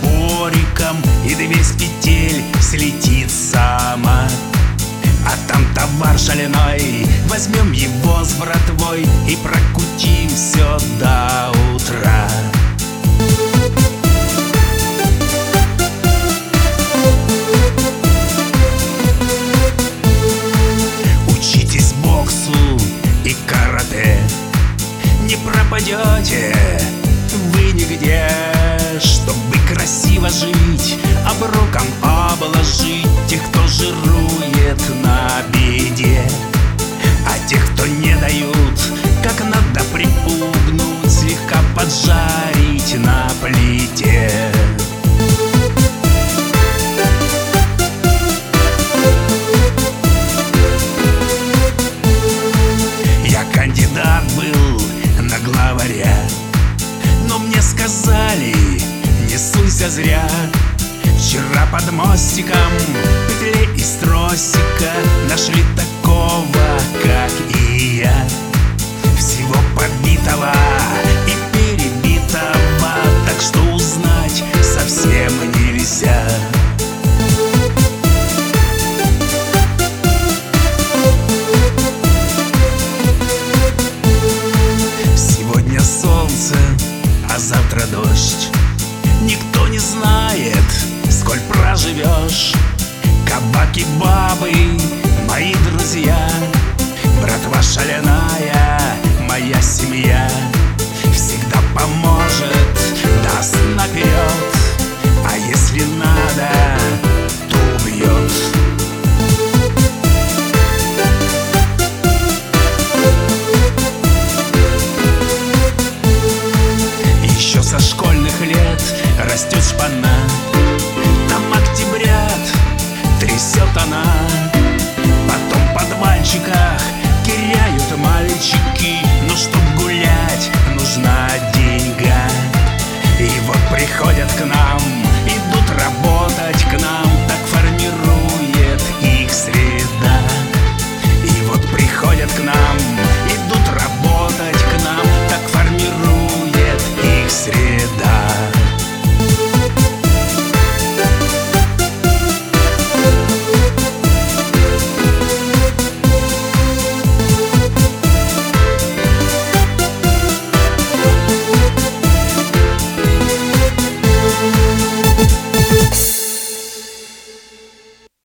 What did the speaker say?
топориком, и дверь с петель слетит сама. А там товар шаленой, возьмем его с братвой и прокутим все до утра. Учитесь боксу и карате, не пропадете вы нигде. Чтобы красиво жить, оброком обложить тех, кто жирует на беде. А тех, кто не дают, как надо припугнуть, слегка поджарить на плите. Я кандидат был на главаря, но мне сказали: не суйся зря. Вчера под мостиком в петле из тросика нашли такого, как и я, всего побитого и перебитого, так что узнать совсем нельзя. Сегодня солнце, а завтра дождь. Никто не знает, сколь проживешь. Кабак и бабы, мои друзья, братва шаленая, моя семья, всегда поможет, даст наперед, а если надо, то убьет. Еще со школьных лет растет шпана,